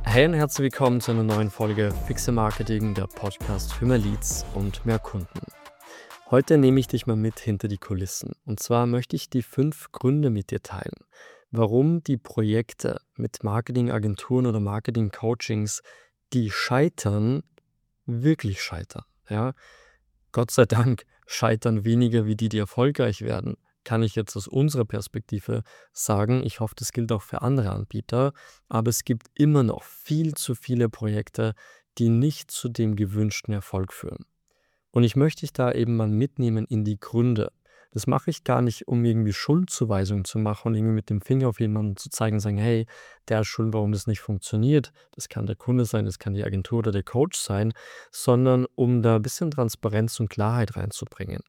Hey und herzlich willkommen zu einer neuen Folge Fixe Marketing, der Podcast für mehr Leads und mehr Kunden. Heute nehme ich dich mal mit hinter die Kulissen. Und zwar möchte ich die 5 Gründe mit dir teilen, warum die Projekte mit Marketingagenturen oder Marketing-Coachings, die scheitern, wirklich scheitern. Ja? Gott sei Dank scheitern weniger wie die erfolgreich werden, kann ich jetzt aus unserer Perspektive sagen. Ich hoffe, das gilt auch für andere Anbieter, aber es gibt immer noch viel zu viele Projekte, die nicht zu dem gewünschten Erfolg führen. Und ich möchte dich da eben mal mitnehmen in die Gründe. Das mache ich gar nicht, um irgendwie Schuldzuweisungen zu machen und irgendwie mit dem Finger auf jemanden zu zeigen und sagen, hey, der ist schuld, warum das nicht funktioniert. Das kann der Kunde sein, das kann die Agentur oder der Coach sein, sondern um da ein bisschen Transparenz und Klarheit reinzubringen.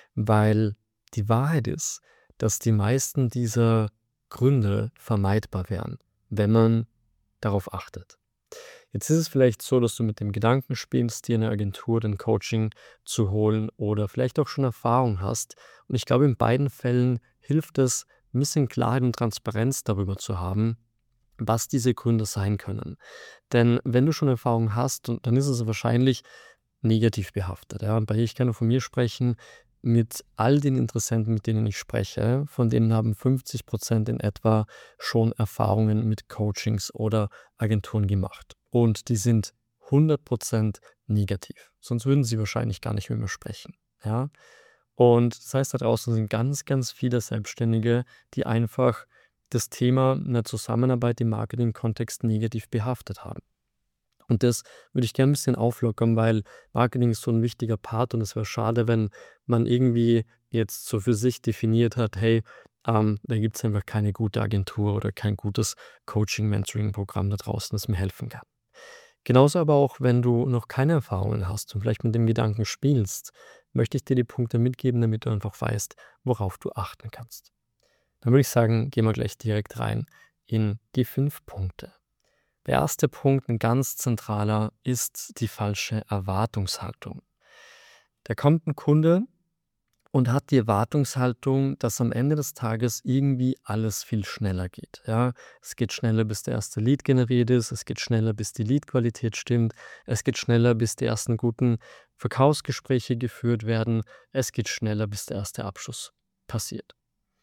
Weil die Wahrheit ist, dass die meisten dieser Gründe vermeidbar wären, wenn man darauf achtet. Jetzt ist es vielleicht so, dass du mit dem Gedanken spielst, dir eine Agentur, ein Coaching zu holen oder vielleicht auch schon Erfahrung hast. Und ich glaube, in beiden Fällen hilft es, ein bisschen Klarheit und Transparenz darüber zu haben, was diese Gründe sein können. Denn wenn du schon Erfahrung hast, dann ist es wahrscheinlich negativ behaftet. Ja? Und ich kann nur von mir sprechen, mit all den Interessenten, mit denen ich spreche, von denen haben 50% in etwa schon Erfahrungen mit Coachings oder Agenturen gemacht. Und die sind 100% negativ. Sonst würden sie wahrscheinlich gar nicht mit mir sprechen. Ja? Und das heißt, da draußen sind ganz, ganz viele Selbstständige, die einfach das Thema einer Zusammenarbeit im Marketing-Kontext negativ behaftet haben. Und das würde ich gerne ein bisschen auflockern, weil Marketing ist so ein wichtiger Part und es wäre schade, wenn man irgendwie jetzt so für sich definiert hat: „Hey, da gibt es einfach keine gute Agentur oder kein gutes Coaching-Mentoring-Programm da draußen, das mir helfen kann.“ Genauso aber auch, wenn du noch keine Erfahrungen hast und vielleicht mit dem Gedanken spielst, möchte ich dir die Punkte mitgeben, damit du einfach weißt, worauf du achten kannst. Dann würde ich sagen, gehen wir gleich direkt rein in die 5 Punkte. Der erste Punkt, ein ganz zentraler, ist die falsche Erwartungshaltung. Da kommt ein Kunde und hat die Erwartungshaltung, dass am Ende des Tages irgendwie alles viel schneller geht, ja? Es geht schneller, bis der erste Lead generiert ist, es geht schneller, bis die Leadqualität stimmt, es geht schneller, bis die ersten guten Verkaufsgespräche geführt werden, es geht schneller, bis der erste Abschluss passiert.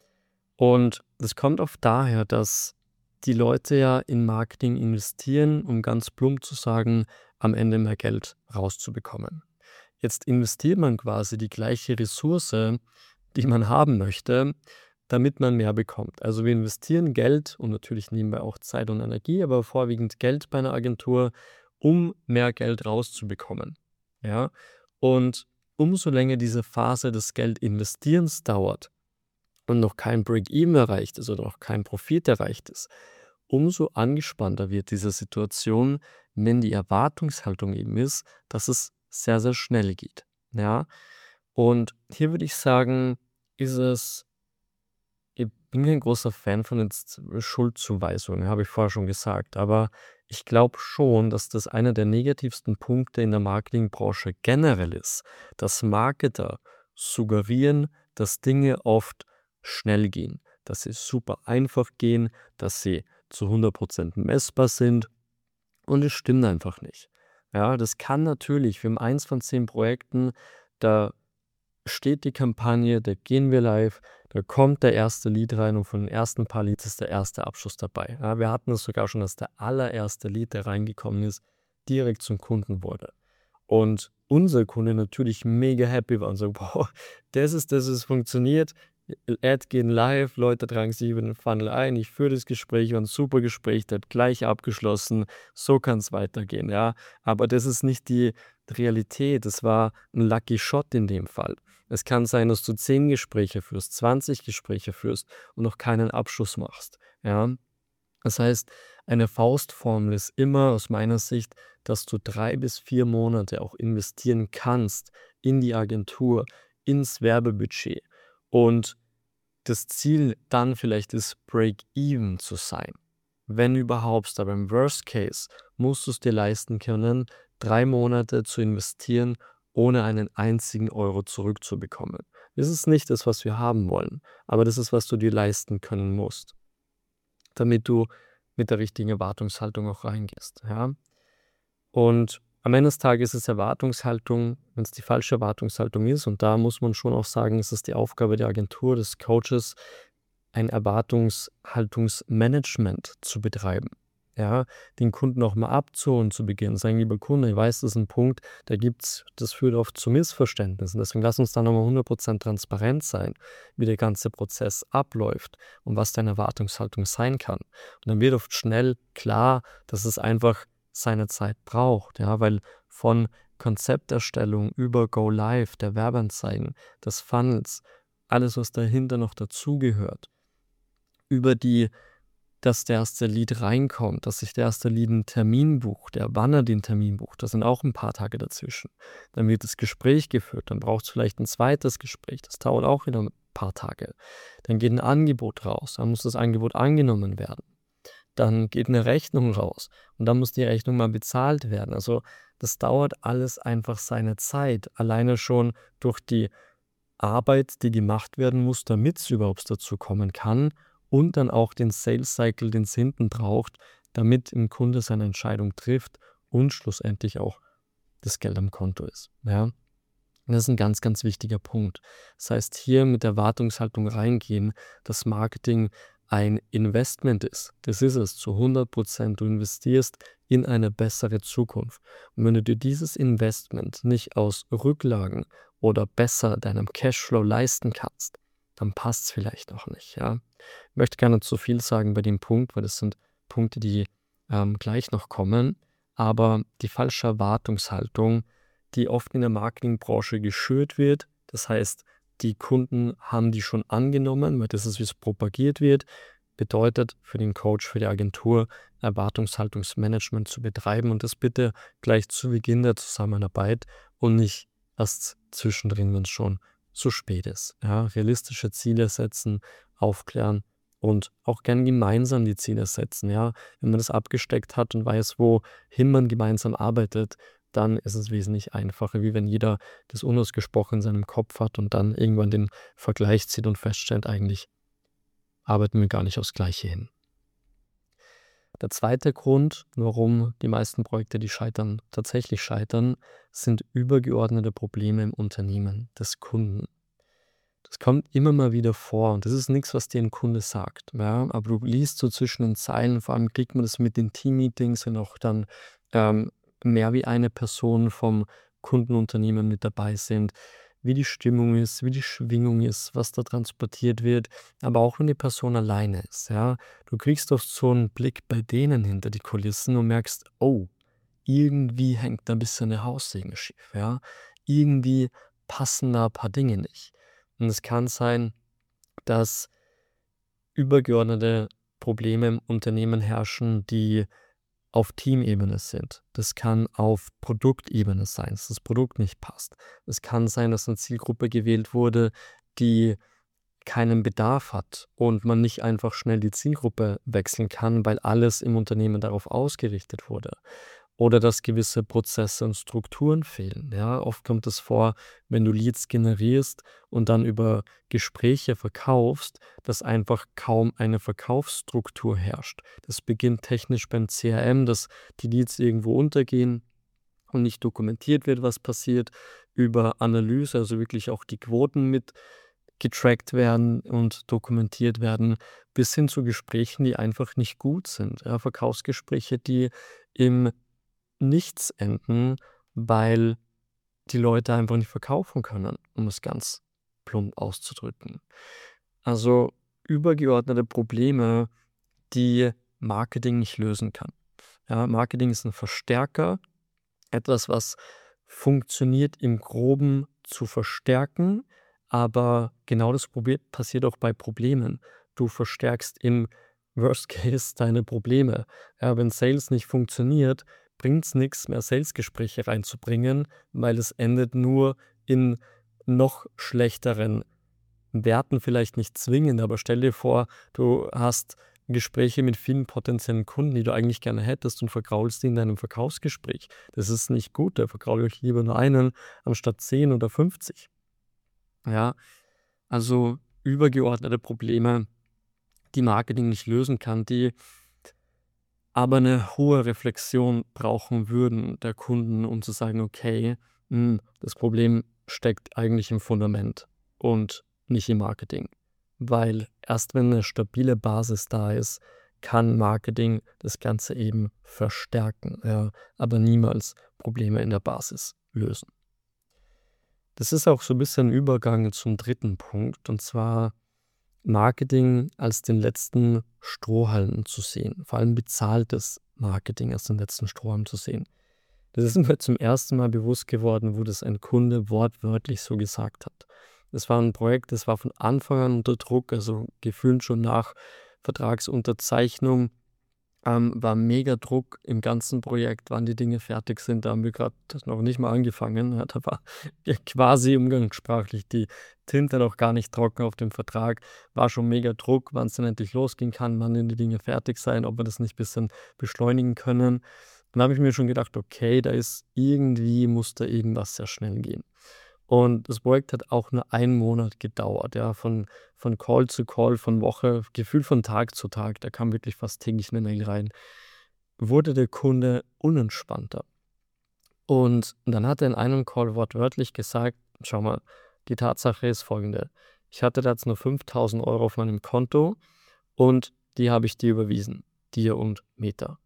Und das kommt oft daher, dass die Leute ja in Marketing investieren, um ganz plump zu sagen, am Ende mehr Geld rauszubekommen. Jetzt investiert man quasi die gleiche Ressource, die man haben möchte, damit man mehr bekommt. Also wir investieren Geld und natürlich nebenbei auch Zeit und Energie, aber vorwiegend Geld bei einer Agentur, um mehr Geld rauszubekommen. Ja? Und umso länger diese Phase des Geldinvestierens dauert, und noch kein Break-Even erreicht ist oder noch kein Profit erreicht ist, umso angespannter wird diese Situation, wenn die Erwartungshaltung eben ist, dass es sehr, sehr schnell geht. Ja? Und hier würde ich sagen, ich bin kein großer Fan von jetzt Schuldzuweisungen, habe ich vorher schon gesagt, aber ich glaube schon, dass das einer der negativsten Punkte in der Marketingbranche generell ist, dass Marketer suggerieren, dass Dinge oft schnell gehen, dass sie super einfach gehen, dass sie zu 100% messbar sind und es stimmt einfach nicht. Ja, das kann natürlich, wir haben 1 von 10 Projekten, da steht die Kampagne, da gehen wir live, da kommt der erste Lead rein und von den ersten paar Leads ist der erste Abschluss dabei. Ja, wir hatten es sogar schon, dass der allererste Lead, der reingekommen ist, direkt zum Kunden wurde. Und unser Kunde natürlich mega happy war und so: „Boah, das ist funktioniert. Ad gehen live, Leute tragen sich über den Funnel ein. Ich führe das Gespräch, war 'n super Gespräch, der hat gleich abgeschlossen. So kann's weitergehen“, ja? Aber das ist nicht die Realität. Das war 'n Lucky Shot in dem Fall. Es kann sein, dass du 10 Gespräche führst, 20 Gespräche führst und noch keinen Abschluss machst, ja? Das heißt, eine Faustformel ist immer aus meiner Sicht, dass du 3 bis 4 Monate auch investieren kannst in die Agentur, ins Werbebudget und das Ziel dann vielleicht ist, Break-even zu sein. Wenn überhaupt, aber im Worst Case musst du es dir leisten können, 3 Monate zu investieren, ohne einen einzigen Euro zurückzubekommen. Das ist nicht das, was wir haben wollen, aber das ist, was du dir leisten können musst, damit du mit der richtigen Erwartungshaltung auch reingehst. Ja? Und am Ende des Tages ist Erwartungshaltung, wenn es die falsche Erwartungshaltung ist, und da muss man schon auch sagen, es ist die Aufgabe der Agentur, des Coaches, ein Erwartungshaltungsmanagement zu betreiben. Ja, den Kunden auch mal abzuholen zu Beginn, sagen, lieber Kunde, ich weiß, das ist ein Punkt, das führt oft zu Missverständnissen. Deswegen lass uns da nochmal 100% transparent sein, wie der ganze Prozess abläuft und was deine Erwartungshaltung sein kann. Und dann wird oft schnell klar, dass es einfach seine Zeit braucht, ja, weil von Konzepterstellung über Go Live, der Werbeanzeigen, des Funnels, alles, was dahinter noch dazugehört, über dass der erste Lead reinkommt, dass sich der erste Lead einen Termin bucht, wann er den Termin bucht, da sind auch ein paar Tage dazwischen. Dann wird das Gespräch geführt, dann braucht es vielleicht ein zweites Gespräch, das dauert auch wieder ein paar Tage. Dann geht ein Angebot raus, dann muss das Angebot angenommen werden. Dann geht eine Rechnung raus und dann muss die Rechnung mal bezahlt werden. Also, das dauert alles einfach seine Zeit, alleine schon durch die Arbeit, die gemacht werden muss, damit es überhaupt dazu kommen kann, und dann auch den Sales Cycle, den es hinten braucht, damit ein Kunde seine Entscheidung trifft und schlussendlich auch das Geld am Konto ist. Ja? Und das ist ein ganz, ganz wichtiger Punkt. Das heißt, hier mit Erwartungshaltung reingehen, dass Marketing ein Investment ist. Das ist es zu 100%. Du investierst in eine bessere Zukunft. Und wenn du dir dieses Investment nicht aus Rücklagen oder besser deinem Cashflow leisten kannst, dann passt es vielleicht noch nicht. Ja? Ich möchte gar nicht zu viel sagen bei dem Punkt, weil das sind Punkte, die gleich noch kommen. Aber die falsche Erwartungshaltung, die oft in der Marketingbranche geschürt wird, das heißt, die Kunden haben die schon angenommen, weil das ist, wie es propagiert wird, bedeutet für den Coach, für die Agentur, Erwartungshaltungsmanagement zu betreiben, und das bitte gleich zu Beginn der Zusammenarbeit und nicht erst zwischendrin, wenn es schon zu spät ist. Ja, realistische Ziele setzen, aufklären und auch gern gemeinsam die Ziele setzen. Ja, wenn man das abgesteckt hat und weiß, wohin man gemeinsam arbeitet, dann ist es wesentlich einfacher, wie wenn jeder das unausgesprochen in seinem Kopf hat und dann irgendwann den Vergleich zieht und feststellt, eigentlich arbeiten wir gar nicht aufs Gleiche hin. Der zweite Grund, warum die meisten Projekte, die tatsächlich scheitern, sind übergeordnete Probleme im Unternehmen des Kunden. Das kommt immer mal wieder vor und das ist nichts, was dir ein Kunde sagt. Ja? Aber du liest so zwischen den Zeilen, vor allem kriegt man das mit den Team-Meetings, wenn auch dann ähm, mehr wie eine Person vom Kundenunternehmen mit dabei sind, wie die Stimmung ist, wie die Schwingung ist, was da transportiert wird, aber auch wenn die Person alleine ist. Ja? Du kriegst oft so einen Blick bei denen hinter die Kulissen und merkst, oh, irgendwie hängt da ein bisschen der Haussegen schief. Ja? Irgendwie passen da ein paar Dinge nicht. Und es kann sein, dass übergeordnete Probleme im Unternehmen herrschen, die auf Teamebene sind. Das kann auf Produktebene sein, dass das Produkt nicht passt. Es kann sein, dass eine Zielgruppe gewählt wurde, die keinen Bedarf hat und man nicht einfach schnell die Zielgruppe wechseln kann, weil alles im Unternehmen darauf ausgerichtet wurde. Oder dass gewisse Prozesse und Strukturen fehlen. Ja, oft kommt es vor, wenn du Leads generierst und dann über Gespräche verkaufst, dass einfach kaum eine Verkaufsstruktur herrscht. Das beginnt technisch beim CRM, dass die Leads irgendwo untergehen und nicht dokumentiert wird, was passiert, über Analyse, also wirklich auch die Quoten mit getrackt werden und dokumentiert werden, bis hin zu Gesprächen, die einfach nicht gut sind. Ja, Verkaufsgespräche, die im Nichts enden, weil die Leute einfach nicht verkaufen können, um es ganz plump auszudrücken. Also übergeordnete Probleme, die Marketing nicht lösen kann. Ja, Marketing ist ein Verstärker, etwas, was funktioniert im Groben zu verstärken, aber genau das passiert auch bei Problemen. Du verstärkst im Worst Case deine Probleme. Ja, wenn Sales nicht funktioniert, bringt es nichts mehr, Salesgespräche reinzubringen, weil es endet nur in noch schlechteren Werten, vielleicht nicht zwingend, aber stell dir vor, du hast Gespräche mit vielen potenziellen Kunden, die du eigentlich gerne hättest, und vergraulst die in deinem Verkaufsgespräch. Das ist nicht gut, da vergraule ich lieber nur einen anstatt 10 oder 50. Ja, also übergeordnete Probleme, die Marketing nicht lösen kann, die aber eine hohe Reflexion brauchen würden der Kunden, um zu sagen: „Okay, das Problem steckt eigentlich im Fundament und nicht im Marketing.“ Weil erst wenn eine stabile Basis da ist, kann Marketing das Ganze eben verstärken, ja, aber niemals Probleme in der Basis lösen. Das ist auch so ein bisschen 'n Übergang zum dritten Punkt, und zwar Marketing als den letzten Strohhalm zu sehen, vor allem bezahltes Marketing als den letzten Strohhalm zu sehen. Das ist mir zum ersten Mal bewusst geworden, wo das ein Kunde wortwörtlich so gesagt hat. Das war ein Projekt, das war von Anfang an unter Druck, also gefühlt schon nach Vertragsunterzeichnung war mega Druck im ganzen Projekt, wann die Dinge fertig sind. Da haben wir gerade noch nicht mal angefangen. Ja, da war ja quasi umgangssprachlich die Tinte noch gar nicht trocken auf dem Vertrag. War schon mega Druck, wann es denn endlich losgehen kann, wann denn die Dinge fertig sein, ob wir das nicht ein bisschen beschleunigen können. Und da habe ich mir schon gedacht: „Okay, da ist irgendwie muss da irgendwas sehr schnell gehen.“ Und das Projekt hat auch nur einen Monat gedauert, ja, von Call zu Call, von Woche, gefühlt von Tag zu Tag, da kam wirklich fast täglich 'ne Mail rein, wurde der Kunde unentspannter. Und dann hat er in einem Call wortwörtlich gesagt: „Schau mal, die Tatsache ist folgende: Ich hatte da jetzt nur 5.000 € auf meinem Konto und die habe ich dir überwiesen, dir und Meta,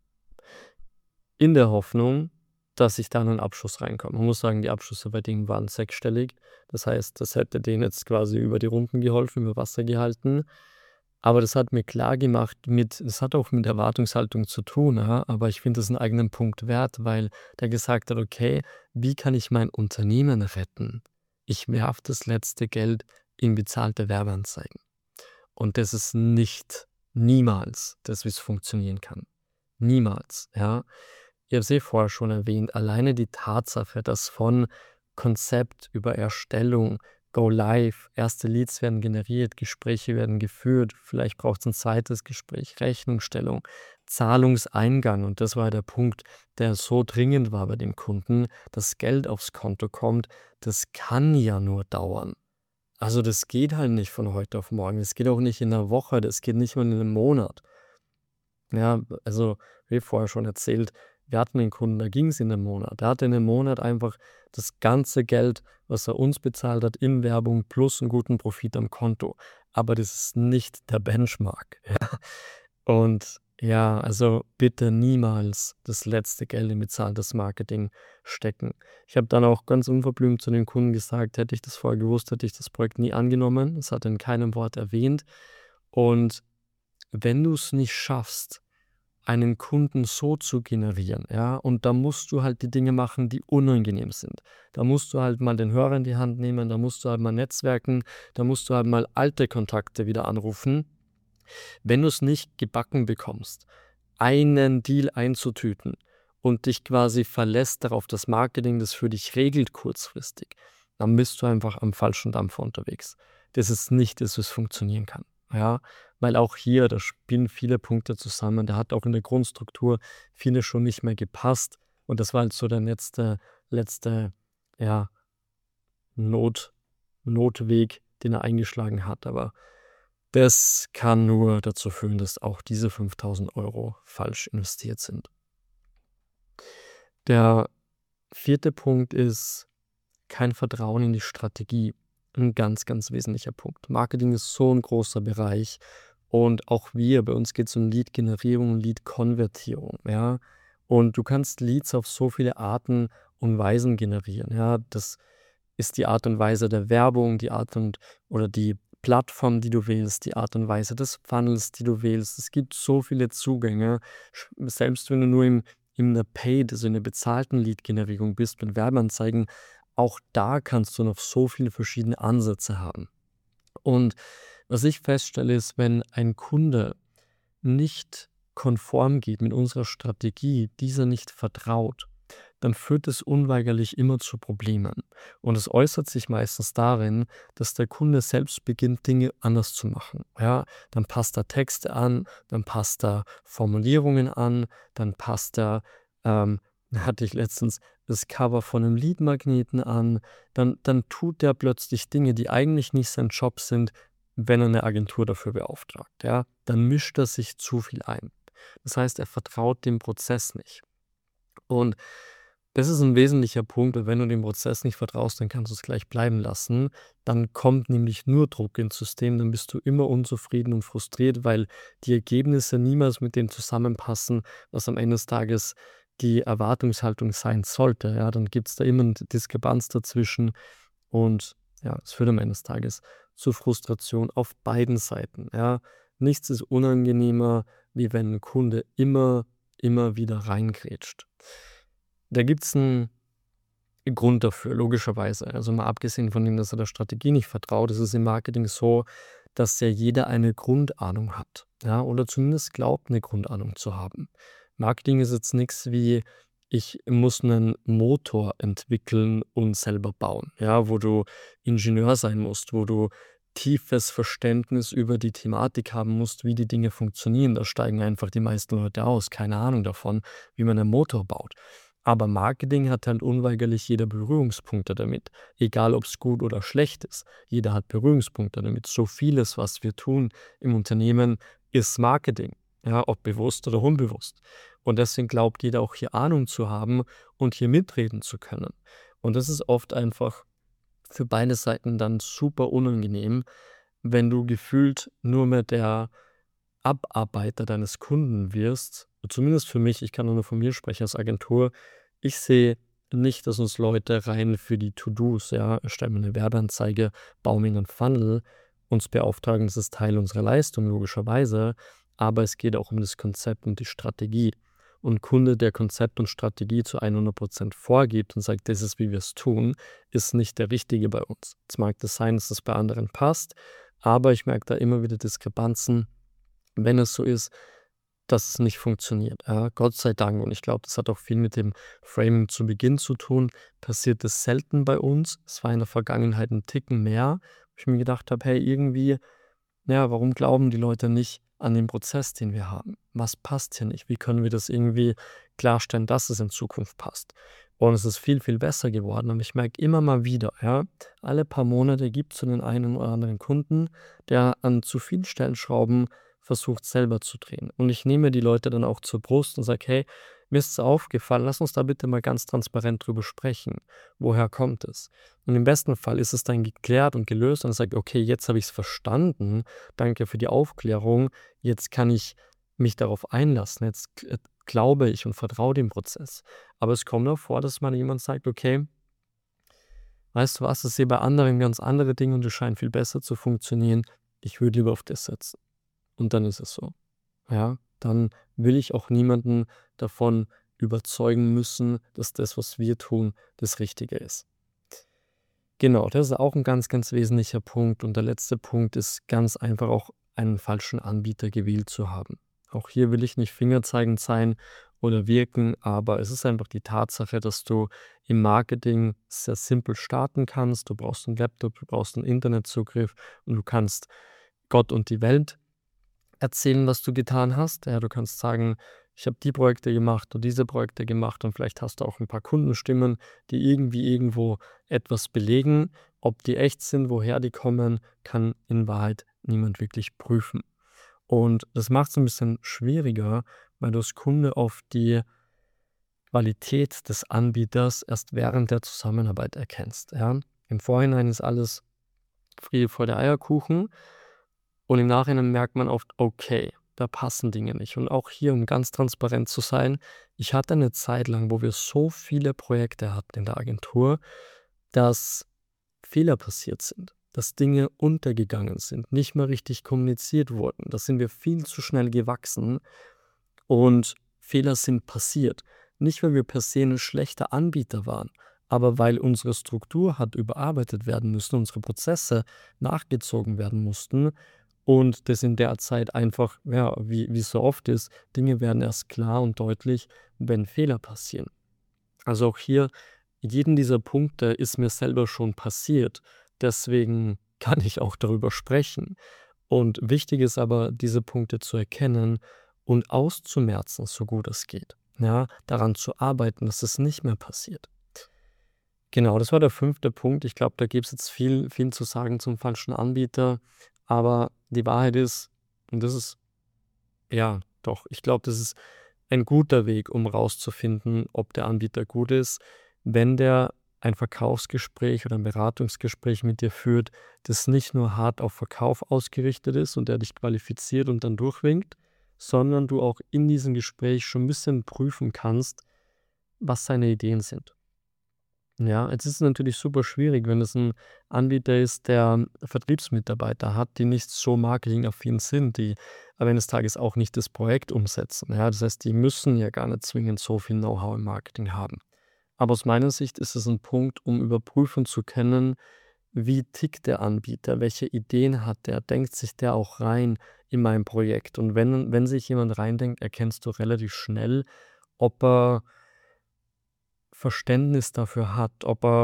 in der Hoffnung, dass ich da in 'nen Abschluss reinkomme.“ Man muss sagen, die Abschlüsse bei denen waren sechsstellig. Das heißt, das hätte denen jetzt quasi über die Runden geholfen, über Wasser gehalten. Aber das hat mir klargemacht, das hat auch mit Erwartungshaltung zu tun, ja, aber ich finde das 'n eigenen Punkt wert, weil der gesagt hat: „Okay, wie kann ich mein Unternehmen retten? Ich werfe das letzte Geld in bezahlte Werbeanzeigen.“ Und das ist niemals das, wie's funktionieren kann. Niemals, ja. Ich habe es vorher schon erwähnt, alleine die Tatsache, dass von Konzept über Erstellung, Go Live, erste Leads werden generiert, Gespräche werden geführt, vielleicht braucht es ein zweites Gespräch, Rechnungsstellung, Zahlungseingang, und das war der Punkt, der so dringend war bei dem Kunden, dass Geld aufs Konto kommt, das kann ja nur dauern. Also, das geht halt nicht von heute auf morgen. Das geht auch nicht in 'ner Woche, das geht nicht mal in 'nem Monat. Ja, also, wie vorher schon erzählt, wir hatten den Kunden, da ging's in 'nem Monat. Der hatte in 'nem Monat einfach das ganze Geld, was er uns bezahlt hat, in Werbung plus 'n guten Profit am Konto. Aber das ist nicht der Benchmark, ja. Und ja, also bitte niemals das letzte Geld in bezahltes Marketing stecken. Ich habe dann auch ganz unverblümt zu den Kunden gesagt: „Hätte ich das vorher gewusst, hätte ich das Projekt nie angenommen.“ Das hat er in keinem Wort erwähnt. Und wenn du es nicht schaffst, einen Kunden so zu generieren, ja, und da musst du halt die Dinge machen, die unangenehm sind. Da musst du halt mal den Hörer in die Hand nehmen, da musst du halt mal netzwerken, da musst du halt mal alte Kontakte wieder anrufen. Wenn du es nicht gebacken bekommst, einen Deal einzutüten und dich quasi verlässt darauf, das Marketing das für dich regelt kurzfristig, dann bist du einfach am falschen Dampfer unterwegs. Das ist nicht das, was funktionieren kann, ja? Weil auch hier, da spielen viele Punkte zusammen. Da hat auch in der Grundstruktur vieles schon nicht mehr gepasst, und das war halt so der letzte, ja, Not Notweg, den er eingeschlagen hat. Aber das kann nur dazu führen, dass auch diese 5.000 € falsch investiert sind. Der vierte Punkt ist kein Vertrauen in die Strategie. Ein ganz, ganz wesentlicher Punkt. Marketing ist so ein großer Bereich, und auch bei uns geht es um Lead-Generierung und Lead-Konvertierung, ja? Und du kannst Leads auf so viele Arten und Weisen generieren, ja? Das ist die Art und Weise der Werbung, die Art und oder die Plattform, die du wählst, die Art und Weise des Funnels, die du wählst. Es gibt so viele Zugänge. Selbst wenn du nur in der Paid, also in der bezahlten Lead-Generierung bist mit Werbeanzeigen, auch da kannst du noch so viele verschiedene Ansätze haben. Und was ich feststelle, ist, wenn ein Kunde nicht konform geht mit unserer Strategie, dieser nicht vertraut, dann führt es unweigerlich immer zu Problemen. Und es äußert sich meistens darin, dass der Kunde selbst beginnt, Dinge anders zu machen. Ja, dann passt er Texte an, dann passt er Formulierungen an, dann passt er, hatte ich letztens, das Cover von einem Leadmagneten an, dann tut der plötzlich Dinge, die eigentlich nicht sein Job sind, wenn er eine Agentur dafür beauftragt, ja? Dann mischt er sich zu viel ein. Das heißt, er vertraut dem Prozess nicht. Und das ist ein wesentlicher Punkt, weil wenn du dem Prozess nicht vertraust, dann kannst du es gleich bleiben lassen. Dann kommt nämlich nur Druck ins System, dann bist du immer unzufrieden und frustriert, weil die Ergebnisse niemals mit dem zusammenpassen, was am Ende des Tages die Erwartungshaltung sein sollte. Ja, dann gibt es da immer 'ne Diskrepanz dazwischen und ja, es führt am Ende des Tages zu Frustration auf beiden Seiten, ja. Nichts ist unangenehmer, wie wenn 'n Kunde immer wieder reingrätscht. Da gibt's 'n Grund dafür, logischerweise. Also, mal abgesehen von dem, dass er der Strategie nicht vertraut, ist es im Marketing so, dass ja jeder eine Grundahnung hat, ja, oder zumindest glaubt, eine Grundahnung zu haben. Marketing ist jetzt nichts wie: Ich muss einen Motor entwickeln und selber bauen, ja, wo du Ingenieur sein musst, wo du tiefes Verständnis über die Thematik haben musst, wie die Dinge funktionieren. Da steigen einfach die meisten Leute aus, keine Ahnung davon, wie man einen Motor baut. Aber Marketing hat halt unweigerlich jeder Berührungspunkte damit, egal ob es gut oder schlecht ist. Jeder hat Berührungspunkte damit. So vieles, was wir tun im Unternehmen, ist Marketing, ja, ob bewusst oder unbewusst. Und deswegen glaubt jeder auch hier Ahnung zu haben und hier mitreden zu können. Und das ist oft einfach für beide Seiten dann super unangenehm, wenn du gefühlt nur mehr der Abarbeiter deines Kunden wirst. Zumindest für mich, ich kann nur von mir sprechen als Agentur. Ich sehe nicht, dass uns Leute rein für die To-dos, ja, erstellen wir eine Werbeanzeige, bauen wir einen Funnel, uns beauftragen, das ist Teil unserer Leistung, logischerweise. Aber es geht auch um das Konzept und die Strategie. Und 'n Kunde, der Konzept und Strategie zu 100% vorgibt und sagt: „Das ist, wie wir es tun“, ist nicht der Richtige bei uns. Jetzt mag das sein, dass das bei anderen passt, aber ich merke da immer wieder Diskrepanzen, wenn es so ist, dass es nicht funktioniert, ja, Gott sei Dank. Und ich glaube, das hat auch viel mit dem Framing zu Beginn zu tun, passiert es selten bei uns. Es war in der Vergangenheit 'n Ticken mehr, wo ich mir gedacht habe: „Hey, irgendwie, ja, warum glauben die Leute nicht an den Prozess, den wir haben? Was passt hier nicht? Wie können wir das irgendwie klarstellen, dass es in Zukunft passt?“ Und es ist viel besser geworden. Und ich merke immer mal wieder, ja, alle paar Monate gibt es so den einen oder anderen Kunden, der an zu vielen Stellschrauben versucht, selber zu drehen. Und ich nehme die Leute dann auch zur Brust und sage: „Hey, mir ist aufgefallen, lass uns da bitte mal ganz transparent drüber sprechen. Woher kommt es?“ Und im besten Fall ist es dann geklärt und gelöst und sagt: „Okay, jetzt habe ich es verstanden. Danke für die Aufklärung. Jetzt kann ich mich darauf einlassen. Jetzt glaube ich und vertraue dem Prozess.“ Aber es kommt auch vor, dass mal jemand sagt: „Okay, weißt du was, ich sehe bei anderen ganz andere Dinge und es scheint viel besser zu funktionieren. Ich würde lieber auf das setzen.“ Und dann ist es so. Ja, dann will ich auch niemanden davon überzeugen müssen, dass das, was wir tun, das Richtige ist. Genau, das ist auch ein ganz wesentlicher Punkt. Und der letzte Punkt ist ganz einfach auch einen falschen Anbieter gewählt zu haben. Auch hier will ich nicht fingerzeigend sein oder wirken, aber es ist einfach die Tatsache, dass du im Marketing sehr simpel starten kannst. Du brauchst einen Laptop, du brauchst einen Internetzugriff und du kannst Gott und die Welt erzählen, was du getan hast. Ja, du kannst sagen: „Ich habe die Projekte gemacht und diese Projekte gemacht“, und vielleicht hast du auch ein paar Kundenstimmen, die irgendwie irgendwo etwas belegen. Ob die echt sind, woher die kommen, kann in Wahrheit niemand wirklich prüfen. Und das macht es ein bisschen schwieriger, weil du als Kunde oft die Qualität des Anbieters erst während der Zusammenarbeit erkennst, ja? Im Vorhinein ist alles Friede, Freude, Eierkuchen. Und im Nachhinein merkt man oft: „Okay, da passen Dinge nicht.“ Und auch hier, um ganz transparent zu sein, ich hatte eine Zeit lang, wo wir so viele Projekte hatten in der Agentur, dass Fehler passiert sind, dass Dinge untergegangen sind, nicht mehr richtig kommuniziert wurden. Da sind wir viel zu schnell gewachsen und Fehler sind passiert. Nicht, weil wir per se 'n schlechter Anbieter waren, aber weil unsere Struktur hat überarbeitet werden müssen, unsere Prozesse nachgezogen werden mussten und das in der Zeit einfach, ja, wie so oft ist, Dinge werden erst klar und deutlich, wenn Fehler passieren. Also auch hier, jeden dieser Punkte ist mir selber schon passiert. Deswegen kann ich auch darüber sprechen. Und wichtig ist aber, diese Punkte zu erkennen und auszumerzen, so gut es geht. Ja, daran zu arbeiten, dass es nicht mehr passiert. Genau, das war der fünfte Punkt. Ich glaube, da gibt es jetzt viel zu sagen zum falschen Anbieter. Aber die Wahrheit ist, und das ist, ja, Doch, ich glaube, das ist ein guter Weg, um rauszufinden, ob der Anbieter gut ist, wenn der ein Verkaufsgespräch oder ein Beratungsgespräch mit dir führt, das nicht nur hart auf Verkauf ausgerichtet ist und der dich qualifiziert und dann durchwinkt, sondern du auch in diesem Gespräch schon ein bisschen prüfen kannst, was seine Ideen sind. Ja, jetzt ist es natürlich super schwierig, wenn es ein Anbieter ist, der Vertriebsmitarbeiter hat, die nicht so marketingaffin sind, die am Ende des Tages auch nicht das Projekt umsetzen. Ja, das heißt, die müssen ja gar nicht zwingend so viel Know-how im Marketing haben. Aber aus meiner Sicht ist es ein Punkt, um überprüfen zu können, wie tickt der Anbieter, welche Ideen hat der, denkt sich der auch rein in mein Projekt. Und wenn sich jemand reindenkt, erkennst du relativ schnell, ob er Verständnis dafür hat,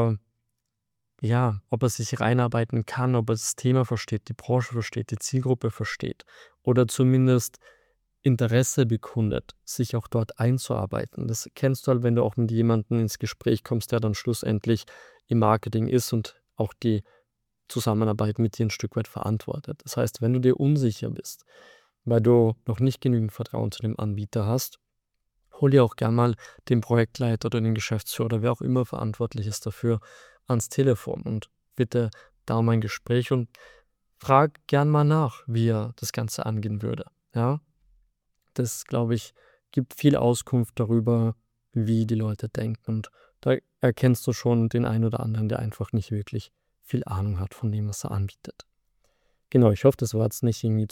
ob er sich reinarbeiten kann, ob er das Thema versteht, die Branche versteht, die Zielgruppe versteht oder zumindest Interesse bekundet, sich auch dort einzuarbeiten. Das kennst du halt, wenn du auch mit jemandem ins Gespräch kommst, der dann schlussendlich im Marketing ist und auch die Zusammenarbeit mit dir ein Stück weit verantwortet. Das heißt, wenn du dir unsicher bist, weil du noch nicht genügend Vertrauen zu dem Anbieter hast, hol dir auch gern mal den Projektleiter oder den Geschäftsführer oder wer auch immer verantwortlich ist dafür ans Telefon und bitte da um ein Gespräch und frag gern mal nach, wie er das Ganze angehen würde. Ja, das, glaube ich, gibt viel Auskunft darüber, wie die Leute denken. Und da erkennst du schon den einen oder anderen, der einfach nicht wirklich viel Ahnung hat von dem, was er anbietet. Genau, ich hoffe, das war jetzt nicht irgendwie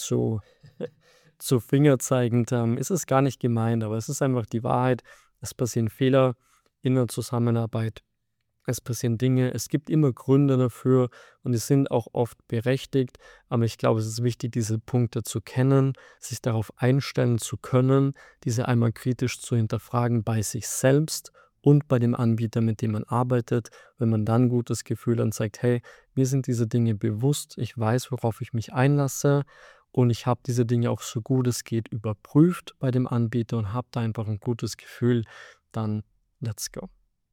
zu fingerzeigend. Ist es gar nicht gemeint, aber es ist einfach die Wahrheit. Es passieren Fehler in der Zusammenarbeit. Es passieren Dinge. Es gibt immer Gründe dafür und die sind auch oft berechtigt. Aber ich glaube, es ist wichtig, diese Punkte zu kennen, sich darauf einstellen zu können, diese einmal kritisch zu hinterfragen bei sich selbst und bei dem Anbieter, mit dem man arbeitet. Wenn man dann ein gutes Gefühl dann zeigt, hey, mir sind diese Dinge bewusst, ich weiß, worauf ich mich einlasse und ich habe diese Dinge auch so gut es geht überprüft bei dem Anbieter und habe da einfach ein gutes Gefühl, dann let's go.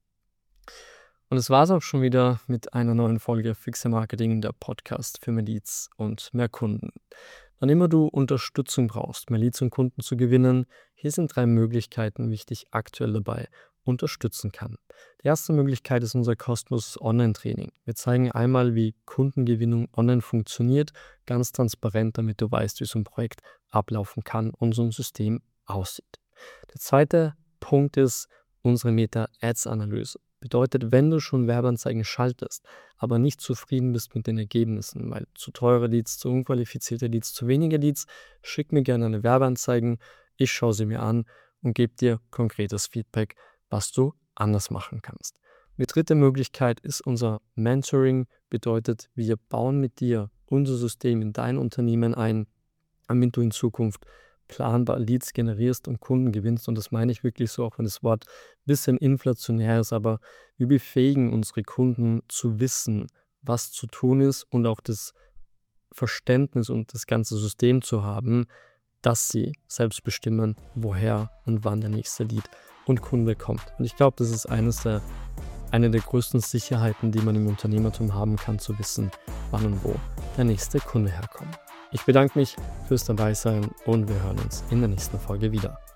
Und es war es auch schon wieder mit einer neuen Folge Fixe Marketing, der Podcast für mehr Leads und mehr Kunden. Wann immer du Unterstützung brauchst, mehr Leads und Kunden zu gewinnen, hier sind 3 Möglichkeiten, wie ich dich aktuell dabei unterstützen kann. Die erste Möglichkeit ist unser kostenloses Online-Training. Wir zeigen einmal, wie Kundengewinnung online funktioniert, ganz transparent, damit du weißt, wie so ein Projekt ablaufen kann und so ein System aussieht. Der zweite Punkt ist unsere Meta-Ads-Analyse. Bedeutet, wenn du schon Werbeanzeigen schaltest, aber nicht zufrieden bist mit den Ergebnissen, weil zu teure Leads, zu unqualifizierte Leads, zu wenige Leads, schick mir gerne eine Werbeanzeigen, ich schaue sie mir an und gebe dir konkretes Feedback, was du anders machen kannst. Die dritte Möglichkeit ist unser Mentoring, bedeutet, wir bauen mit dir unser System in dein Unternehmen ein, damit du in Zukunft planbar Leads generierst und Kunden gewinnst. Und das meine ich wirklich so, auch wenn das Wort ein bisschen inflationär ist, aber wir befähigen unsere Kunden zu wissen, was zu tun ist und auch das Verständnis und das ganze System zu haben, dass sie selbst bestimmen, woher und wann der nächste Lead und Kunde kommt. Und ich glaube, das ist eine der größten Sicherheiten, die man im Unternehmertum haben kann, zu wissen, wann und wo der nächste Kunde herkommt. Ich bedanke mich fürs Dabeisein und wir hören uns in der nächsten Folge wieder.